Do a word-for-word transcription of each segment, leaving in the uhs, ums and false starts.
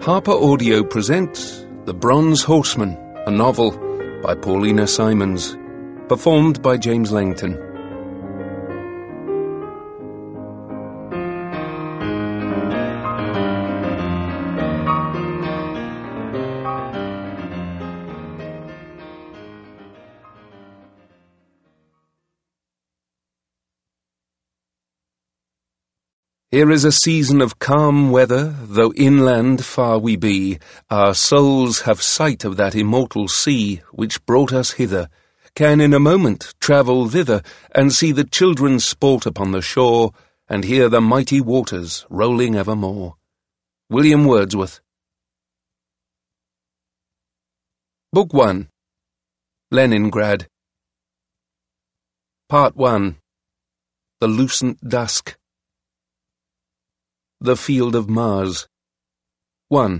Harper Audio presents The Bronze Horseman, a novel by Paulina Simons, performed by James Langton. Here is a season of calm weather, though inland far we be, our souls have sight of that immortal sea which brought us hither, can in a moment travel thither, and see the children sport upon the shore, and hear the mighty waters rolling evermore. William Wordsworth. Book one. Leningrad. Part one. The Lucent Dusk. The Field of Mars. one.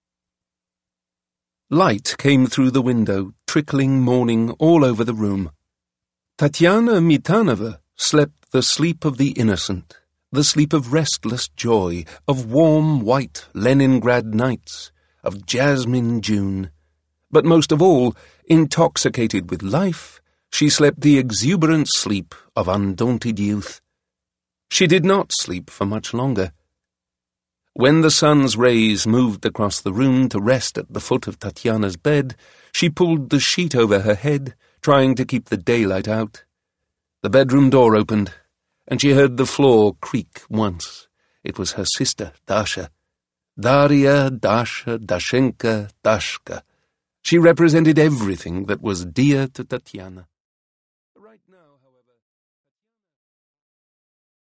Light came through the window, trickling morning all over the room. Tatiana Mitanova slept the sleep of the innocent, the sleep of restless joy, of warm white Leningrad nights, of jasmine June. But most of all, intoxicated with life, she slept the exuberant sleep of undaunted youth. She did not sleep for much longer. When the sun's rays moved across the room to rest at the foot of Tatiana's bed, she pulled the sheet over her head, trying to keep the daylight out. The bedroom door opened, and she heard the floor creak once. It was her sister, Dasha. Daria, Dasha, Dashenka, Dashka. She represented everything that was dear to Tatiana.